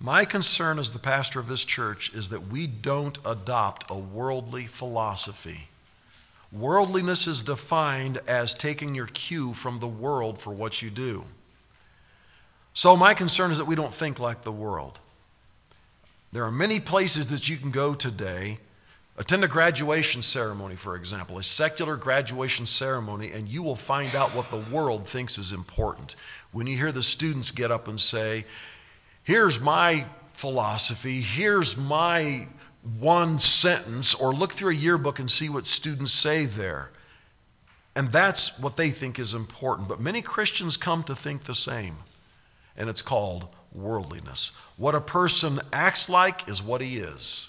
My concern as the pastor of this church is that we don't adopt a worldly philosophy. Worldliness is defined as taking your cue from the world for what you do. So my concern is that we don't think like the world. There are many places that you can go today. Attend a graduation ceremony, for example, a secular graduation ceremony, and you will find out what the world thinks is important. When you hear the students get up and say, here's my philosophy, here's my one sentence, or look through a yearbook and see what students say there. And that's what they think is important. But many Christians come to think the same, and it's called worldliness. What a person acts like is what he is.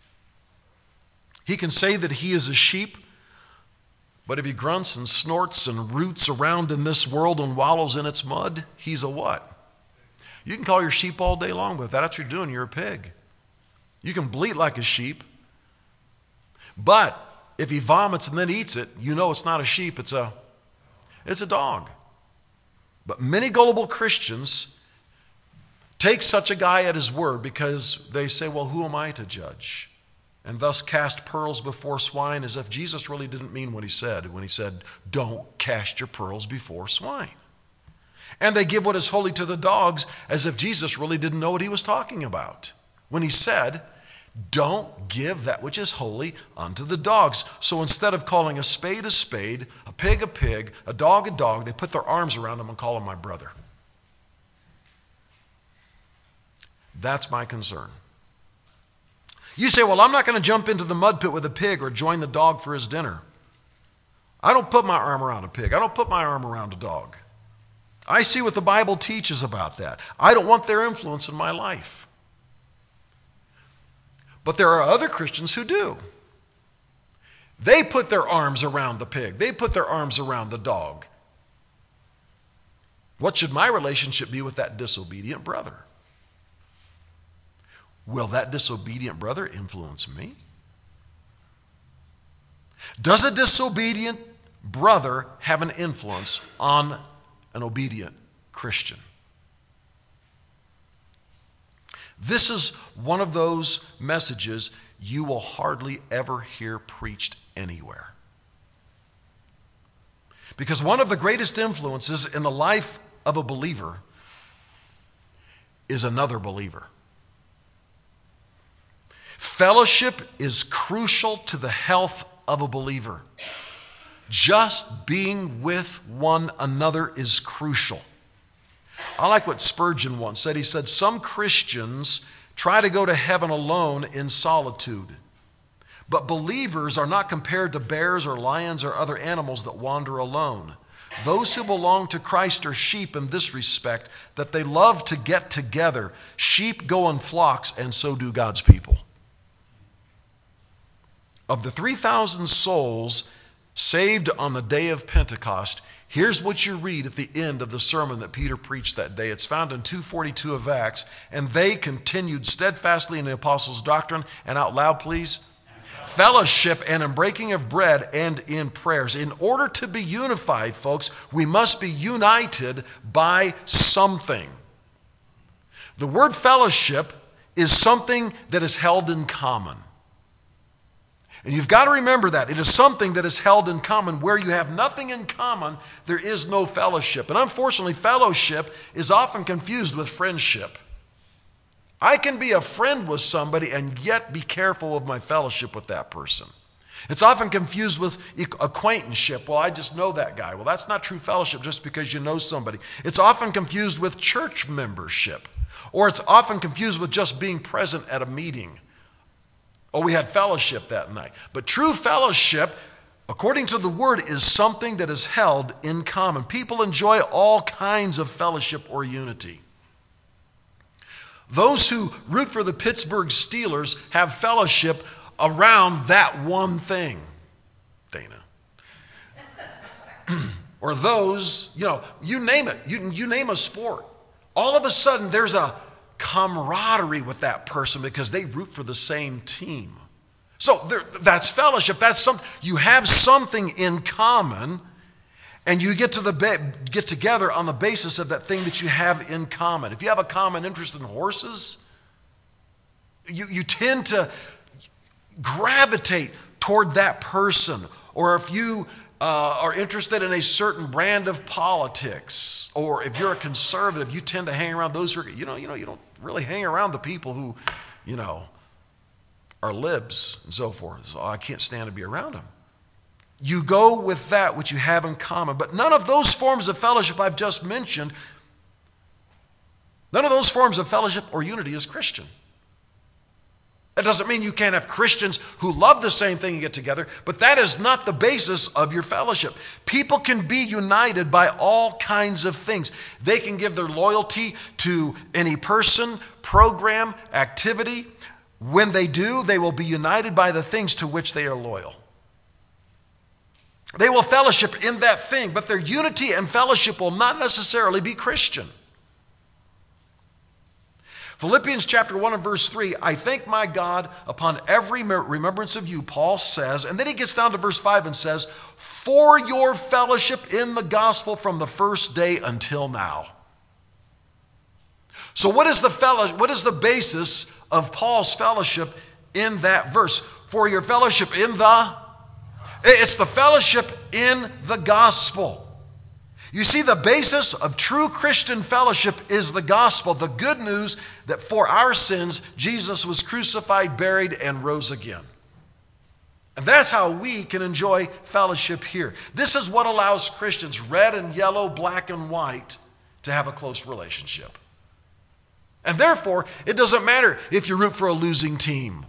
He can say that he is a sheep, but if he grunts and snorts and roots around in this world and wallows in its mud, he's a what? You can call your sheep all day long, but if that's what you're doing, you're a pig. You can bleat like a sheep, but if he vomits and then eats it, you know it's not a sheep, it's a dog. But many gullible Christians take such a guy at his word because they say, well, who am I to judge? And thus cast pearls before swine, as if Jesus really didn't mean what he said when he said, don't cast your pearls before swine. And they give what is holy to the dogs, as if Jesus really didn't know what he was talking about when he said, don't give that which is holy unto the dogs. So instead of calling a spade, a pig, a dog, they put their arms around him and call him my brother. That's my concern. You say, well, I'm not going to jump into the mud pit with a pig or join the dog for his dinner. I don't put my arm around a pig. I don't put my arm around a dog. I see what the Bible teaches about that. I don't want their influence in my life. But there are other Christians who do. They put their arms around the pig. They put their arms around the dog. What should my relationship be with that disobedient brother? Will that disobedient brother influence me? Does a disobedient brother have an influence on an obedient Christian? This is one of those messages you will hardly ever hear preached anywhere. Because one of the greatest influences in the life of a believer is another believer. Fellowship is crucial to the health of a believer. Just being with one another is crucial. I like what Spurgeon once said. He said, some Christians try to go to heaven alone in solitude. But believers are not compared to bears or lions or other animals that wander alone. Those who belong to Christ are sheep in this respect, that they love to get together. Sheep go in flocks, and so do God's people. Of the 3,000 souls saved on the day of Pentecost, here's what you read at the end of the sermon that Peter preached that day. It's found in 2:42 of Acts. And they continued steadfastly in the apostles' doctrine, and out loud, please, fellowship and in breaking of bread and in prayers. In order to be unified, folks, we must be united by something. The word fellowship is something that is held in common. And you've got to remember that. It is something that is held in common. Where you have nothing in common, there is no fellowship. And unfortunately, fellowship is often confused with friendship. I can be a friend with somebody and yet be careful of my fellowship with that person. It's often confused with acquaintanceship. Well, I just know that guy. Well, that's not true fellowship just because you know somebody. It's often confused with church membership. Or it's often confused with just being present at a meeting. Oh, we had fellowship that night. But true fellowship, according to the word, is something that is held in common. People enjoy all kinds of fellowship or unity. Those who root for the Pittsburgh Steelers have fellowship around that one thing, Dana. Or those, you name it. You name a sport. All of a sudden, there's a camaraderie with that person because they root for the same team. So that's fellowship. That's something. You have something in common, and you get together on the basis of that thing that you have in common. If you have a common interest in horses, You tend to gravitate toward that person. Or if you are interested in a certain brand of politics, or if you're a conservative, you tend to hang around those who are, you don't really hang around the people who, are libs and so forth. So I can't stand to be around them. You go with that which you have in common. But none of those forms of fellowship I've just mentioned, none of those forms of fellowship or unity is Christian. That doesn't mean you can't have Christians who love the same thing and get together, but that is not the basis of your fellowship. People can be united by all kinds of things. They can give their loyalty to any person, program, activity. When they do, they will be united by the things to which they are loyal. They will fellowship in that thing, but their unity and fellowship will not necessarily be Christian. Philippians chapter 1 and verse 3, I thank my God upon every remembrance of you, Paul says, and then he gets down to verse 5 and says, for your fellowship in the gospel from the first day until now. So what is the basis of Paul's fellowship in that verse? For your fellowship it's the fellowship in the gospel. You see, the basis of true Christian fellowship is the gospel, the good news that for our sins, Jesus was crucified, buried, and rose again. And that's how we can enjoy fellowship here. This is what allows Christians, red and yellow, black and white, to have a close relationship. And therefore, it doesn't matter if you root for a losing team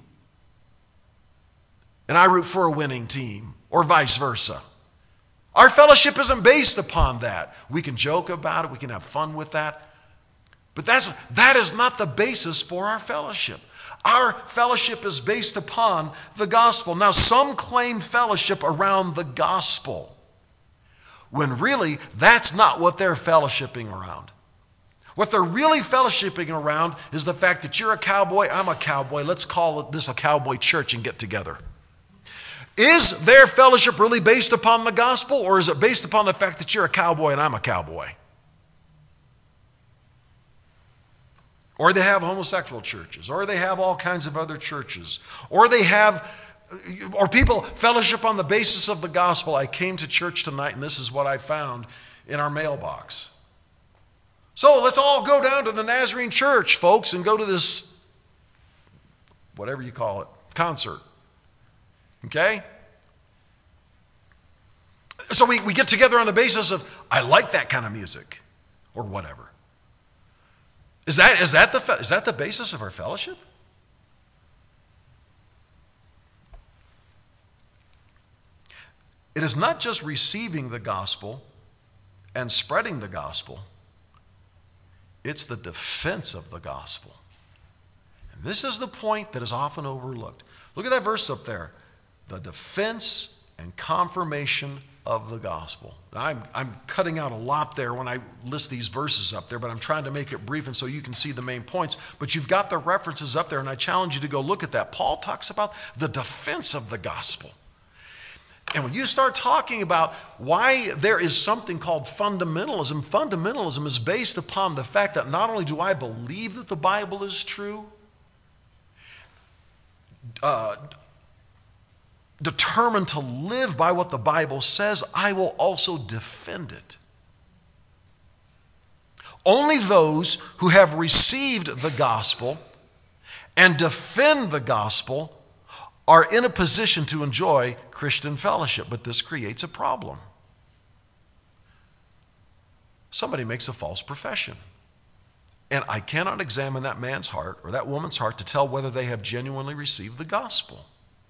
and I root for a winning team, or vice versa. Our fellowship isn't based upon that. We can joke about it. We can have fun with that. But that is not the basis for our fellowship. Our fellowship is based upon the gospel. Now, some claim fellowship around the gospel, when really that's not what they're fellowshipping around. What they're really fellowshipping around is the fact that you're a cowboy, I'm a cowboy. Let's call this a cowboy church and get together. Is their fellowship really based upon the gospel, or is it based upon the fact that you're a cowboy and I'm a cowboy? Or they have homosexual churches, or they have all kinds of other churches, or people fellowship on the basis of the gospel. I came to church tonight and this is what I found in our mailbox. So let's all go down to the Nazarene church, folks, and go to this, whatever you call it, concert. Okay? So we get together on the basis of, I like that kind of music, or whatever. Is that the basis of our fellowship? It is not just receiving the gospel and spreading the gospel. It's the defense of the gospel. And this is the point that is often overlooked. Look at that verse up there. The defense and confirmation of the gospel. Now, I'm cutting out a lot there when I list these verses up there, but I'm trying to make it brief and so you can see the main points. But you've got the references up there, and I challenge you to go look at that. Paul talks about the defense of the gospel. And when you start talking about why there is something called fundamentalism, fundamentalism is based upon the fact that not only do I believe that the Bible is true, determined to live by what the Bible says, I will also defend it. Only those who have received the gospel and defend the gospel are in a position to enjoy Christian fellowship, but this creates a problem. Somebody makes a false profession, and I cannot examine that man's heart or that woman's heart to tell whether they have genuinely received the gospel.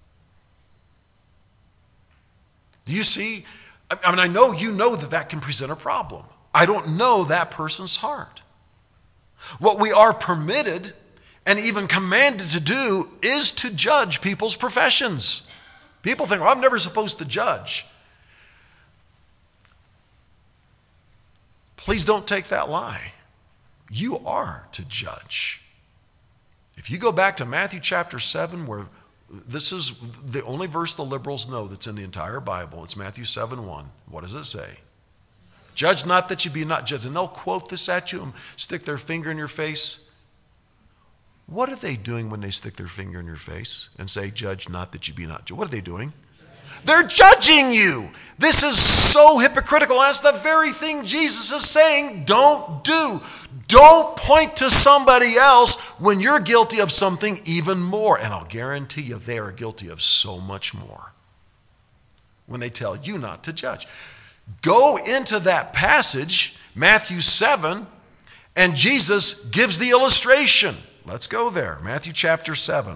Do you see? I mean, I know you know that can present a problem. I don't know that person's heart. What we are permitted and even commanded to do is to judge people's professions. People think, well, I'm never supposed to judge. Please don't take that lie. You are to judge. If you go back to Matthew chapter 7, where this is the only verse the liberals know that's in the entire Bible. It's Matthew 7:1. What does it say? Judge not that you be not judged. And they'll quote this at you and stick their finger in your face. What are they doing when they stick their finger in your face and say, judge not that you be not judged? What are they doing? They're judging you. This is so hypocritical. That's the very thing Jesus is saying don't do. Don't point to somebody else when you're guilty of something even more. And I'll guarantee you they are guilty of so much more when they tell you not to judge. Go into that passage, Matthew 7, and Jesus gives the illustration. Let's go there. Matthew chapter 7.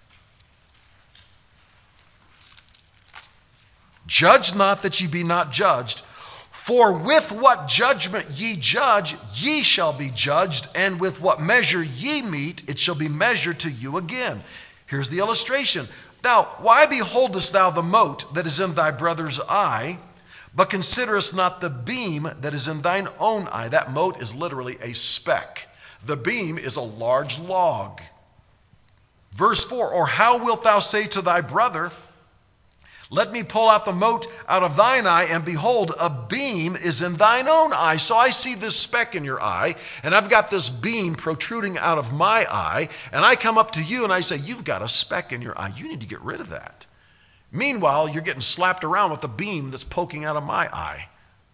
Judge not that ye be not judged, for with what judgment ye judge, ye shall be judged, and with what measure ye mete, it shall be measured to you again. Here's the illustration. Now, why beholdest thou the mote that is in thy brother's eye, but considerest not the beam that is in thine own eye? That mote is literally a speck. The beam is a large log. Verse 4, or how wilt thou say to thy brother, let me pull out the mote out of thine eye, and behold, a beam is in thine own eye. So I see this speck in your eye, and I've got this beam protruding out of my eye, and I come up to you and I say, you've got a speck in your eye. You need to get rid of that. Meanwhile, you're getting slapped around with a beam that's poking out of my eye.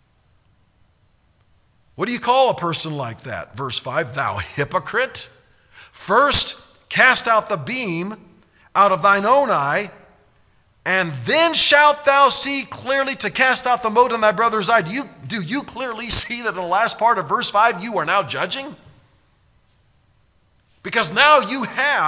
What do you call a person like that? Verse 5, thou hypocrite. First, cast out the beam out of thine own eye, and then shalt thou see clearly to cast out the mote in thy brother's eye. Do you clearly see that in the last part of verse 5 you are now judging? Because now you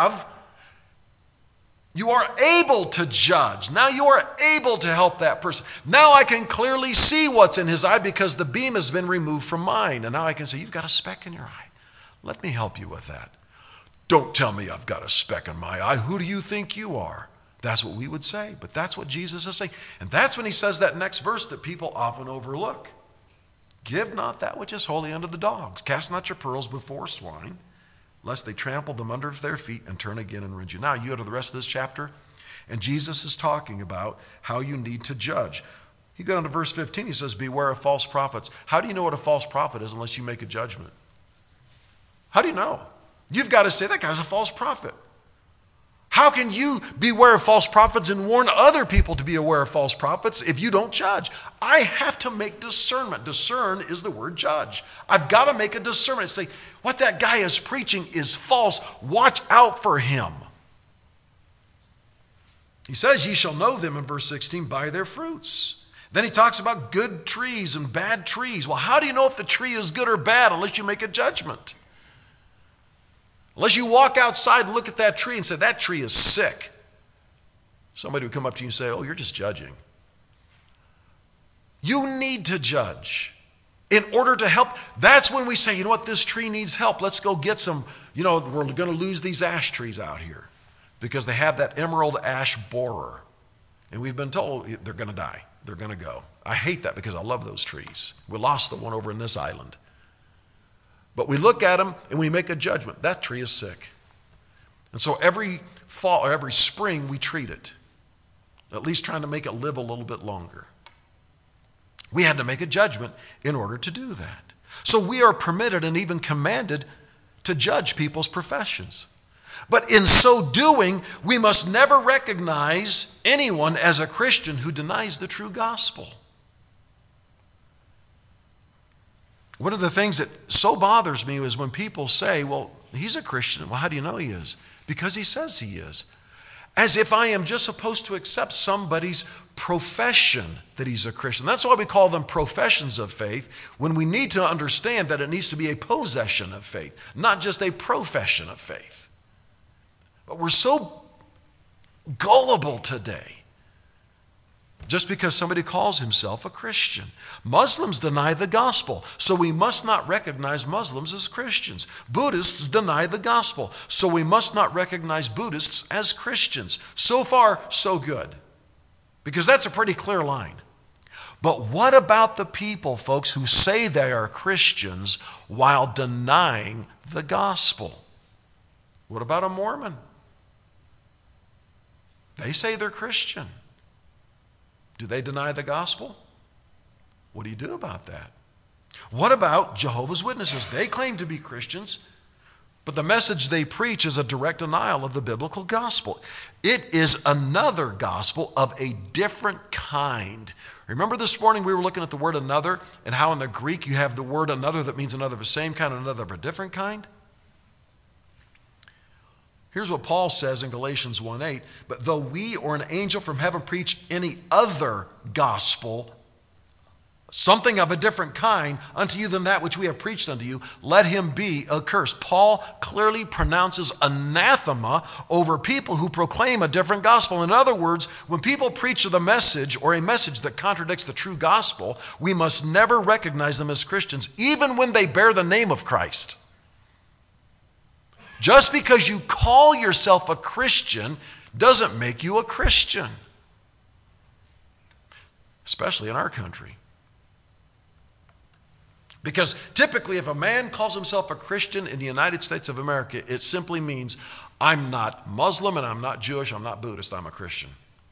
are able to judge. Now you are able to help that person. Now I can clearly see what's in his eye because the beam has been removed from mine. And now I can say, you've got a speck in your eye. Let me help you with that. Don't tell me I've got a speck in my eye. Who do you think you are? That's what we would say, but that's what Jesus is saying. And that's when he says that next verse that people often overlook. Give not that which is holy unto the dogs. Cast not your pearls before swine, lest they trample them under their feet and turn again and rend you. Now you go to the rest of this chapter, and Jesus is talking about how you need to judge. You go down to verse 15, he says, beware of false prophets. How do you know what a false prophet is unless you make a judgment? How do you know? You've got to say, that guy's a false prophet. How can you beware of false prophets and warn other people to be aware of false prophets if you don't judge? I have to make discernment. Discern is the word judge. I've got to make a discernment and say, what that guy is preaching is false. Watch out for him. He says, ye shall know them in verse 16 by their fruits. Then he talks about good trees and bad trees. Well, how do you know if the tree is good or bad unless you make a judgment? Unless you walk outside and look at that tree and say, that tree is sick. Somebody would come up to you and say, oh, you're just judging. You need to judge in order to help. That's when we say, you know what, this tree needs help. Let's go get some, we're going to lose these ash trees out here because they have that emerald ash borer. And we've been told they're going to die. They're going to go. I hate that because I love those trees. We lost the one over in this island. But we look at them and we make a judgment. That tree is sick. And so every fall or every spring we treat it, at least trying to make it live a little bit longer. We had to make a judgment in order to do that. So we are permitted and even commanded to judge people's professions. But in so doing, we must never recognize anyone as a Christian who denies the true gospel. One of the things that so bothers me is when people say, well, he's a Christian. Well, how do you know he is? Because he says he is. As if I am just supposed to accept somebody's profession that he's a Christian. That's why we call them professions of faith, when we need to understand that it needs to be a possession of faith, not just a profession of faith. But we're so gullible today. Just because somebody calls himself a Christian. Muslims deny the gospel, so we must not recognize Muslims as Christians. Buddhists deny the gospel, so we must not recognize Buddhists as Christians. So far, so good. Because that's a pretty clear line. But what about the people, folks, who say they are Christians while denying the gospel? What about a Mormon? They say they're Christian. Do they deny the gospel? What do you do about that? What about Jehovah's Witnesses? They claim to be Christians, But the message they preach is a direct denial of the biblical gospel. It is another gospel of a different kind. Remember this morning we were looking at the word another and how in the Greek you have the word another that means another of the same kind and another of a different kind? Here's what Paul says in Galatians 1:8, but though we or an angel from heaven preach any other gospel, something of a different kind unto you than that which we have preached unto you, let him be accursed. Paul clearly pronounces anathema over people who proclaim a different gospel. In other words, when people preach the message or a message that contradicts the true gospel, we must never recognize them as Christians, even when they bear the name of Christ. Just because you call yourself a Christian doesn't make you a Christian, especially in our country. Because typically if a man calls himself a Christian in the United States of America, it simply means I'm not Muslim and I'm not Jewish, I'm not Buddhist, I'm a Christian.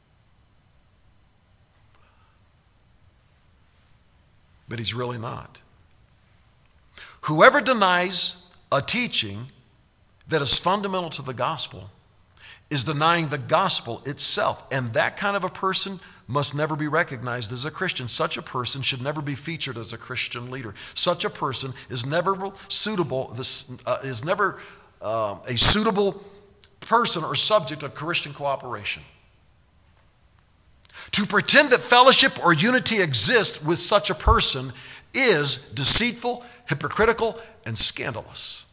But he's really not. Whoever denies a teaching that is fundamental to the gospel is denying the gospel itself. And that kind of a person must never be recognized as a Christian. Such a person should never be featured as a Christian leader. Such a person is never suitable, a suitable person or subject of Christian cooperation. To pretend that fellowship or unity exists with such a person is deceitful, hypocritical, and scandalous.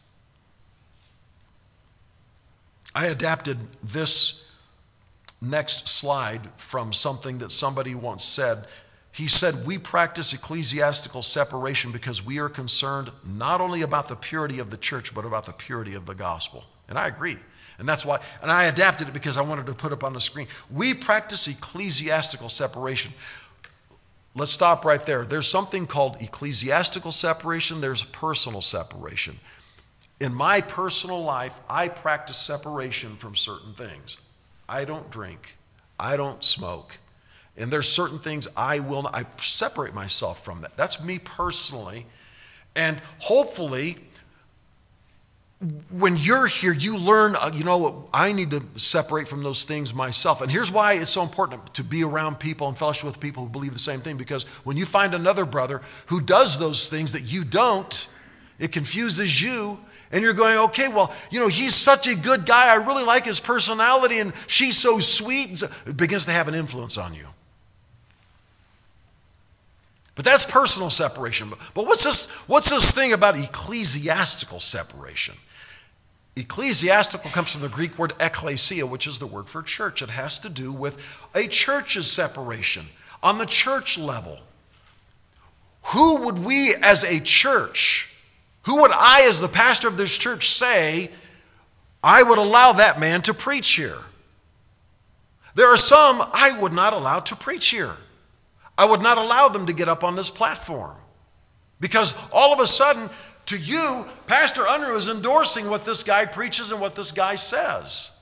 I adapted this next slide from something that somebody once said. He said, we practice ecclesiastical separation because we are concerned not only about the purity of the church, but about the purity of the gospel. And I agree. And that's why, and I adapted it because I wanted to put up on the screen. We practice ecclesiastical separation. Let's stop right there. There's something called ecclesiastical separation. There's personal separation. In my personal life, I practice separation from certain things. I don't drink. I don't smoke. And there's certain things I separate myself from that. That's me personally. And hopefully, when you're here, you learn, I need to separate from those things myself. And here's why it's so important to be around people and fellowship with people who believe the same thing. Because when you find another brother who does those things that you don't, it confuses you. And you're going, okay, well, he's such a good guy. I really like his personality, and she's so sweet. It begins to have an influence on you. But that's personal separation. But what's this thing about ecclesiastical separation? Ecclesiastical comes from the Greek word ekklesia, which is the word for church. It has to do with a church's separation on the church level. Who would we as a church, who would I as the pastor of this church say, I would allow that man to preach here? There are some I would not allow to preach here. I would not allow them to get up on this platform. Because all of a sudden, to you, Pastor Unruh is endorsing what this guy preaches and what this guy says.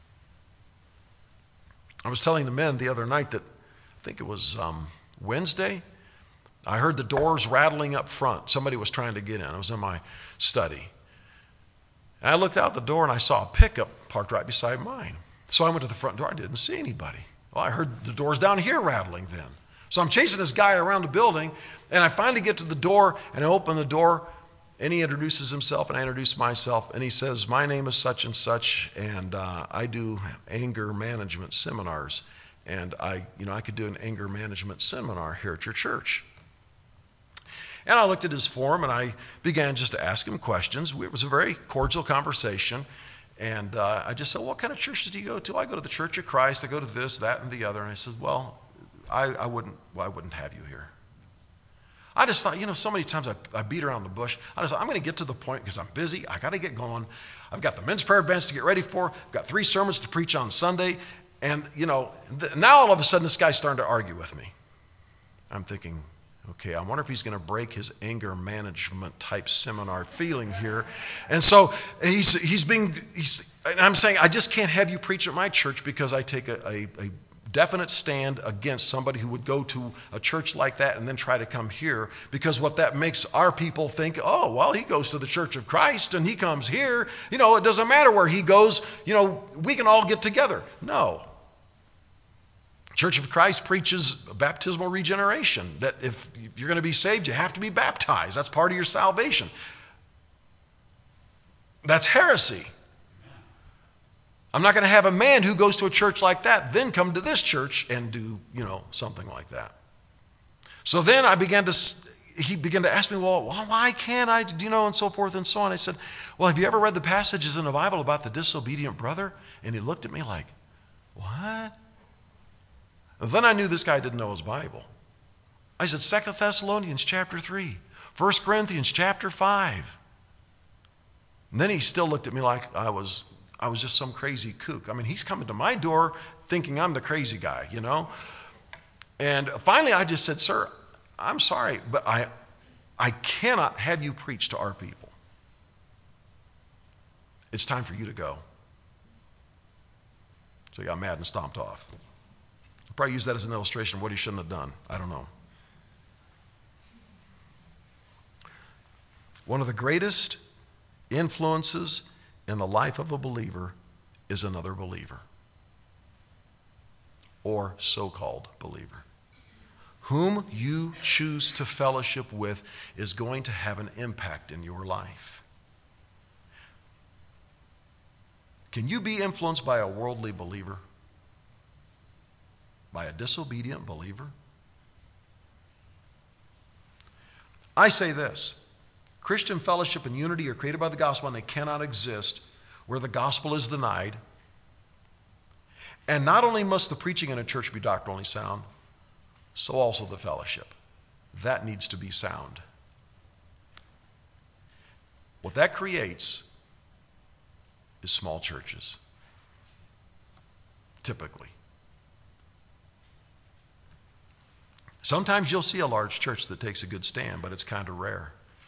I was telling the men the other night that, I think it was Wednesday, I heard the doors rattling up front. Somebody was trying to get in. I was in my study. And I looked out the door and I saw a pickup parked right beside mine. So I went to the front door. I didn't see anybody. Well, I heard the doors down here rattling then. So I'm chasing this guy around the building, and I finally get to the door, and I open the door, and he introduces himself, and I introduce myself, and he says, my name is such and such, and I do anger management seminars, and I could do an anger management seminar here at your church. And I looked at his form, and I began just to ask him questions. It was a very cordial conversation. And I just said, what kind of churches do you go to? I go to the Church of Christ. I go to this, that, and the other. And I said, well, I wouldn't have you here. I just thought, so many times I beat around the bush. I just thought, I'm going to get to the point because I'm busy. I got to get going. I've got the men's prayer events to get ready for. I've got 3 sermons to preach on Sunday. And, now all of a sudden this guy's starting to argue with me. I'm thinking, okay, I wonder if he's going to break his anger management type seminar feeling here. And so I'm saying, I just can't have you preach at my church because I take a definite stand against somebody who would go to a church like that and then try to come here, because what that makes our people think, oh, well, he goes to the Church of Christ and he comes here. It doesn't matter where he goes. We can all get together. No. Church of Christ preaches baptismal regeneration, that if you're going to be saved, you have to be baptized. That's part of your salvation. That's heresy. I'm not going to have a man who goes to a church like that then come to this church and do, something like that. So then he began to ask me, well, why can't I, and so forth and so on. I said, well, have you ever read the passages in the Bible about the disobedient brother? And he looked at me like, what? Then I knew this guy didn't know his Bible. I said, 2 Thessalonians chapter 3, 1 Corinthians chapter 5. And then he still looked at me like I was just some crazy kook. I mean, he's coming to my door thinking I'm the crazy guy, And finally I just said, sir, I'm sorry, but I cannot have you preach to our people. It's time for you to go. So he got mad and stomped off. I'll probably use that as an illustration of what he shouldn't have done. I don't know. One of the greatest influences in the life of a believer is another believer, or so-called believer. Whom you choose to fellowship with is going to have an impact in your life. Can you be influenced by a worldly believer? By a disobedient believer? I say this. Christian fellowship and unity are created by the gospel, and they cannot exist where the gospel is denied. And not only must the preaching in a church be doctrinally sound, so also the fellowship. That needs to be sound. What that creates is small churches, typically. Sometimes you'll see a large church that takes a good stand, but it's kind of rare.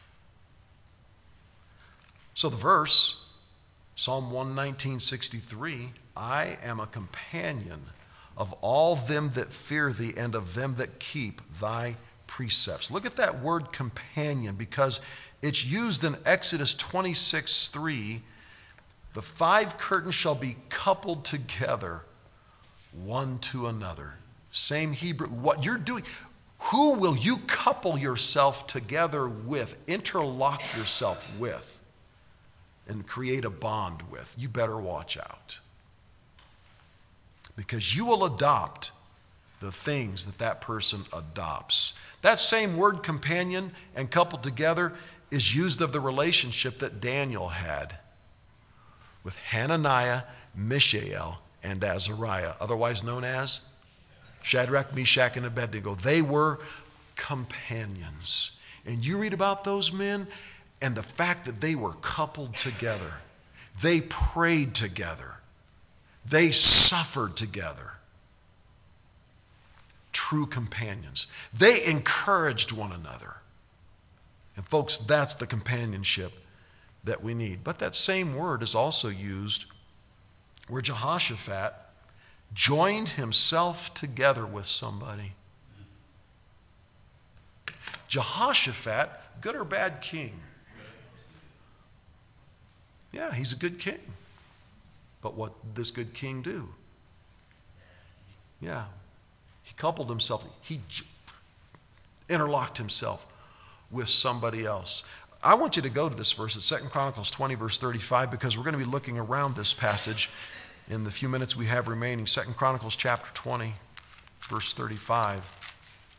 So the verse, Psalm 119:63, I am a companion of all them that fear thee and of them that keep thy precepts. Look at that word companion, because it's used in Exodus 26:3. The 5 curtains shall be coupled together, one to another. Same Hebrew. What you're doing, who will you couple yourself together with, interlock yourself with, and create a bond with? You better watch out. Because you will adopt the things that person adopts. That same word companion and coupled together is used of the relationship that Daniel had with Hananiah, Mishael, and Azariah, otherwise known as Shadrach, Meshach, and Abednego. They were companions. And you read about those men and the fact that they were coupled together. They prayed together. They suffered together. True companions. They encouraged one another. And folks, that's the companionship that we need. But that same word is also used where Jehoshaphat joined himself together with somebody. Jehoshaphat, good or bad king? Yeah, he's a good king. But what did this good king do? Yeah, he coupled himself. He interlocked himself with somebody else. I want you to go to this verse. It's 2 Chronicles 20, verse 35, because we're going to be looking around this passage in the few minutes we have remaining. 2 Chronicles chapter 20, verse 35.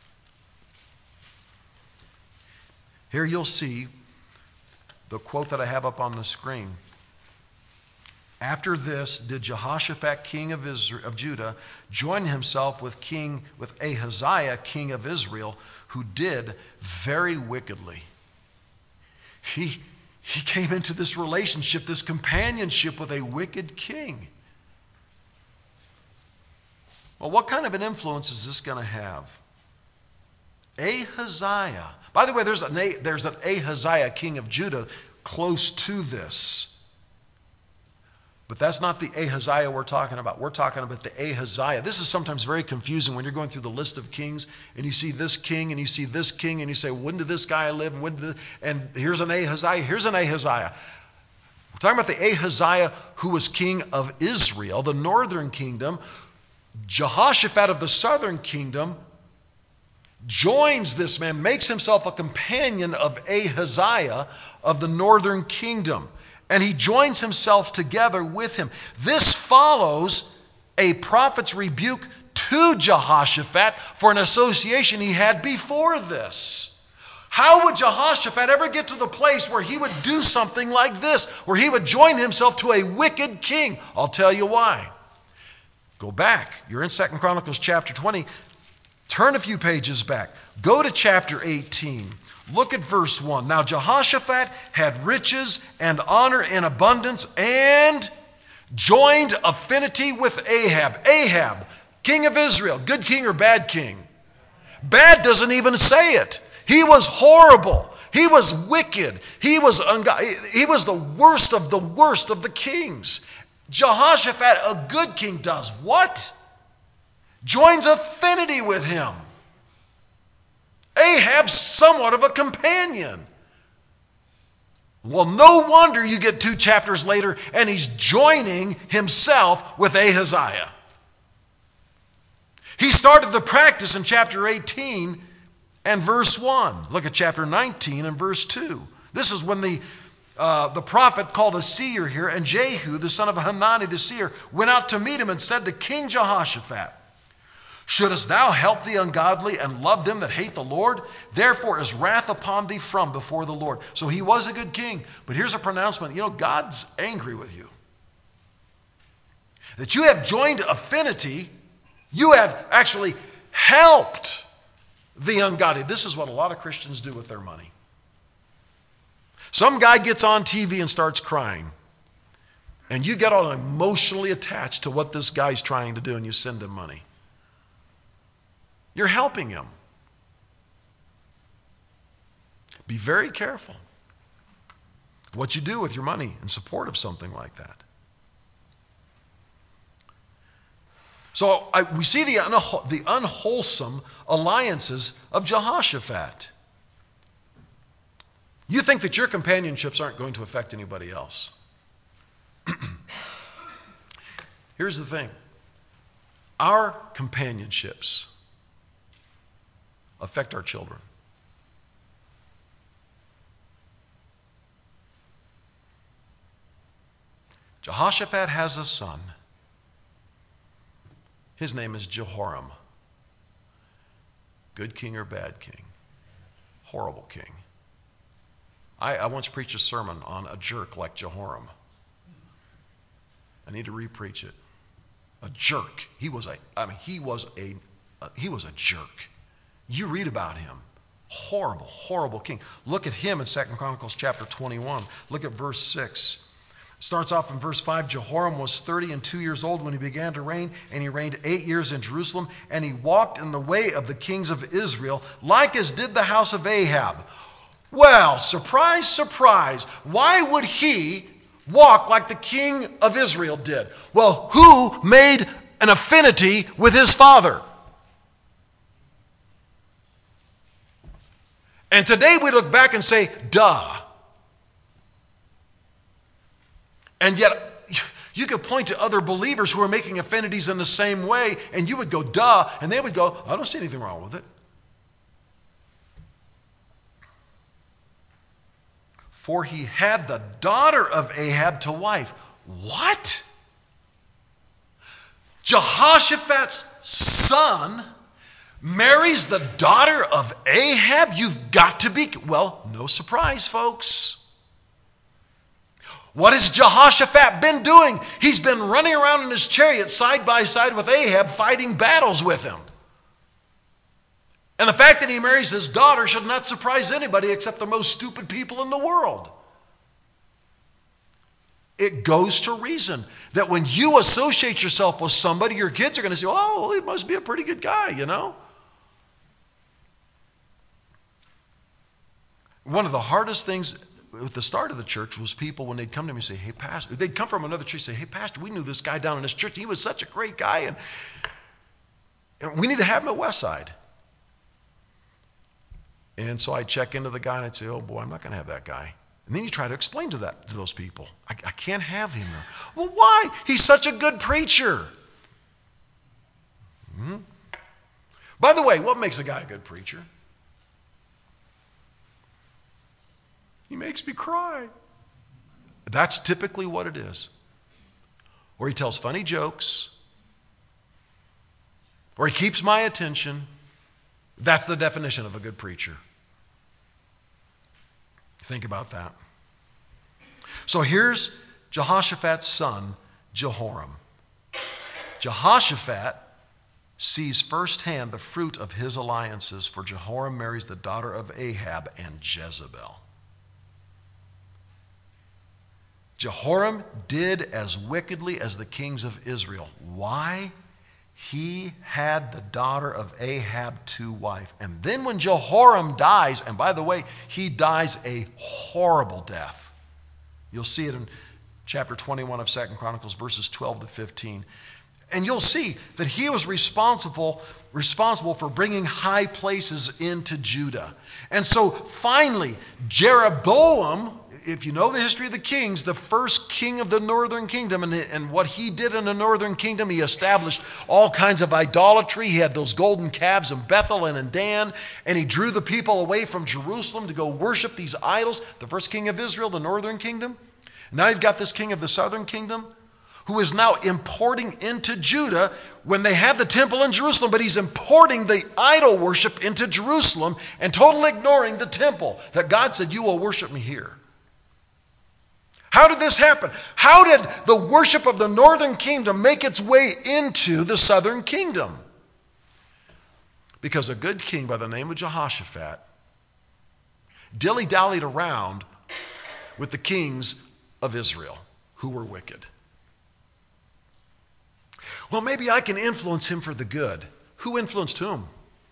Here you'll see the quote that I have up on the screen. After this did Jehoshaphat, king of Judah, join himself with Ahaziah, king of Israel, who did very wickedly. He came into this relationship, this companionship with a wicked king. Well, what kind of an influence is this going to have? Ahaziah. By the way, there's an Ahaziah, king of Judah, close to this. But that's not the Ahaziah we're talking about. We're talking about the Ahaziah. This is sometimes very confusing when you're going through the list of kings and you see this king and you see this king and you say, when did this guy live? And here's an Ahaziah, here's an Ahaziah. We're talking about the Ahaziah who was king of Israel, the northern kingdom. Jehoshaphat of the southern kingdom joins this man, makes himself a companion of Ahaziah of the northern kingdom. And he joins himself together with him. This follows a prophet's rebuke to Jehoshaphat for an association he had before this. How would Jehoshaphat ever get to the place where he would do something like this, where he would join himself to a wicked king? I'll tell you why. Go back. You're in 2 Chronicles chapter 20. Turn a few pages back. Go to chapter 18. Look at verse 1. Now Jehoshaphat had riches and honor in abundance and joined affinity with Ahab. Ahab, king of Israel, good king or bad king? Bad doesn't even say it. He was horrible. He was wicked. He was the worst of the kings. Jehoshaphat, a good king, does what? Joins affinity with him. Ahab's somewhat of a companion. Well, no wonder you get 2 chapters later and he's joining himself with Ahaziah. He started the practice in chapter 18 and verse 1. Look at chapter 19 and verse 2. This is when the prophet called a seer here, and Jehu, the son of Hanani the seer, went out to meet him and said to King Jehoshaphat, shouldest thou help the ungodly and love them that hate the Lord? Therefore is wrath upon thee from before the Lord. So he was a good king. But here's a pronouncement. You know, God's angry with you. That you have joined affinity. You have actually helped the ungodly. This is what a lot of Christians do with their money. Some guy gets on TV and starts crying. And you get all emotionally attached to what this guy's trying to do and you send him money. You're helping him. Be very careful what you do with your money in support of something like that. So we see the unwholesome alliances of Jehoshaphat. You think that your companionships aren't going to affect anybody else. Here's the thing. Our companionships affect our children. Jehoshaphat has a son. His name is Jehoram. Good king or bad king? Horrible king. I once preached a sermon on a jerk like Jehoram. I need to re-preach it. A jerk. He was a jerk. You read about him. Horrible, horrible king. Look at him in 2 Chronicles chapter 21. Look at verse 6. It starts off in verse 5. Jehoram was 32 years old when he began to reign, and he reigned 8 years in Jerusalem, and he walked in the way of the kings of Israel, like as did the house of Ahab. Well, surprise, surprise. Why would he walk like the king of Israel did? Well, who made an affinity with his father? And today we look back and say, duh. And yet, you could point to other believers who are making affinities in the same way, and you would go, duh, and they would go, I don't see anything wrong with it. For he had the daughter of Ahab to wife. What? Jehoshaphat's son marries the daughter of Ahab? You've got to be... Well, no surprise, folks. What has Jehoshaphat been doing? He's been running around in his chariot side by side with Ahab, fighting battles with him. And the fact that he marries his daughter should not surprise anybody except the most stupid people in the world. It goes to reason that when you associate yourself with somebody, your kids are going to say, oh, he must be a pretty good guy, you know. One of the hardest things with the start of the church was people, when they'd come to me and say, hey, Pastor, they'd come from another church and say, hey, Pastor, we knew this guy down in this church. He was such a great guy, and we need to have him at Westside. And so I'd check into the guy and I'd say, oh boy, I'm not going to have that guy. And then you try to explain to those people, I can't have him there. Well, why? He's such a good preacher. By the way, what makes a guy a good preacher? He makes me cry. That's typically what it is. Or he tells funny jokes. Or he keeps my attention. That's the definition of a good preacher. Think about that. So here's Jehoshaphat's son, Jehoram. Jehoshaphat sees firsthand the fruit of his alliances, for Jehoram marries the daughter of Ahab and Jezebel. Jehoram did as wickedly as the kings of Israel. Why? He had the daughter of Ahab to wife. And then when Jehoram dies, and by the way, he dies a horrible death. You'll see it in chapter 21 of 2 Chronicles, verses 12 to 15. And you'll see that he was responsible for bringing high places into Judah. And so finally, Jeroboam, if you know the history of the kings, the first king of the northern kingdom, and what he did in the northern kingdom, he established all kinds of idolatry. He had those golden calves in Bethel and in Dan, and he drew the people away from Jerusalem to go worship these idols. The first king of Israel, the northern kingdom. Now you've got this king of the southern kingdom who is now importing into Judah when they have the temple in Jerusalem, but he's importing the idol worship into Jerusalem and totally ignoring the temple that God said, you will worship me here. How did this happen? How did the worship of the northern kingdom make its way into the southern kingdom? Because a good king by the name of Jehoshaphat dilly-dallied around with the kings of Israel who were wicked. Well, maybe I can influence him for the good. Who influenced whom?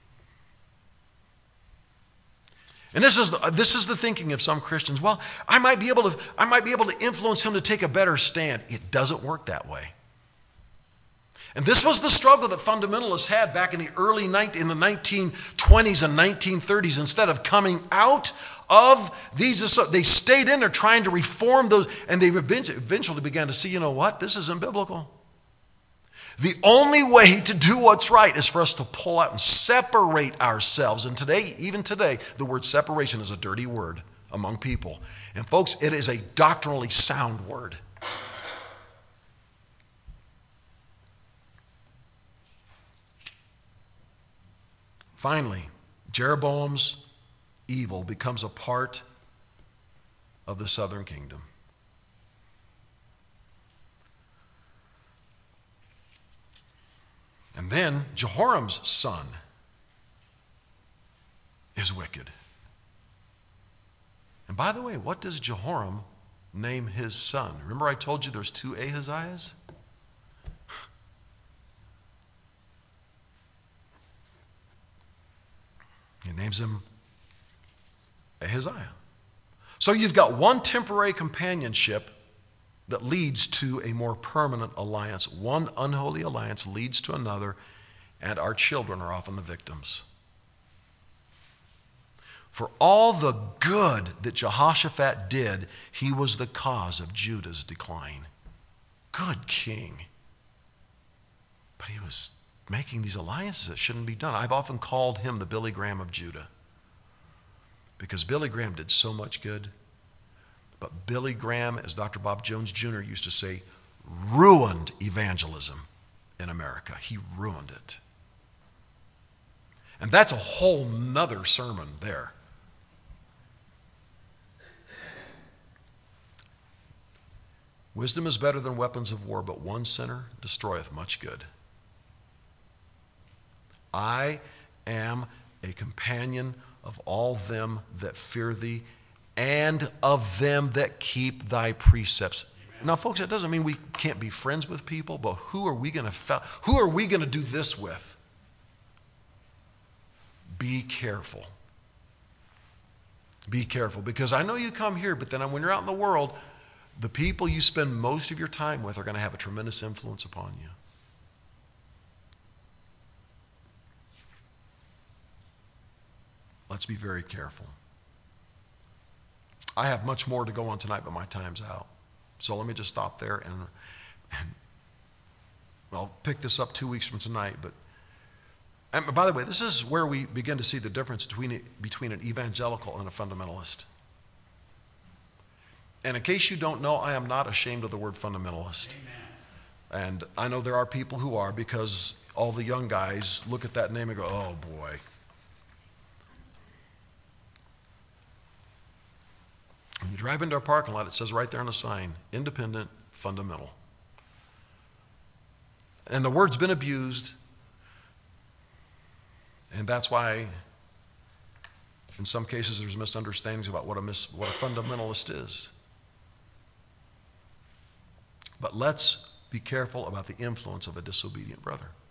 And this is the thinking of some Christians. Well, I might be able to influence him to take a better stand. It doesn't work that way. And this was the struggle that fundamentalists had back in the in the 1920s and 1930s. Instead of coming out of these, they stayed in there trying to reform those, and they eventually began to see, you know what, this isn't biblical. The only way to do what's right is for us to pull out and separate ourselves. And today, even today, the word separation is a dirty word among people. And folks, it is a doctrinally sound word. Finally, Jeroboam's evil becomes a part of the southern kingdom. And then Jehoram's son is wicked. And by the way, what does Jehoram name his son? Remember I told you there's two Ahaziahs? He names him Ahaziah. So you've got one temporary companionship that leads to a more permanent alliance. One unholy alliance leads to another, and our children are often the victims. For all the good that Jehoshaphat did, he was the cause of Judah's decline. Good king. But he was making these alliances that shouldn't be done. I've often called him the Billy Graham of Judah, because Billy Graham did so much good. But Billy Graham, as Dr. Bob Jones Jr. used to say, ruined evangelism in America. He ruined it. And that's a whole nother sermon there. Wisdom is better than weapons of war, but one sinner destroyeth much good. I am a companion of all them that fear thee, and of them that keep thy precepts. Now, folks, that doesn't mean we can't be friends with people, but who are we going to do this with? Be careful. Be careful, because I know you come here, but then when you're out in the world, the people you spend most of your time with are going to have a tremendous influence upon you. Let's be very careful. I have much more to go on tonight, but my time's out. So let me just stop there, and I'll pick this up 2 weeks from tonight. And by the way, this is where we begin to see the difference between an evangelical and a fundamentalist. And in case you don't know, I am not ashamed of the word fundamentalist. Amen. And I know there are people who are, because all the young guys look at that name and go, oh boy. When you drive into a parking lot, it says right there on the sign, independent, fundamental. And the word's been abused, and that's why in some cases there's misunderstandings about what a fundamentalist is. But let's be careful about the influence of a disobedient brother.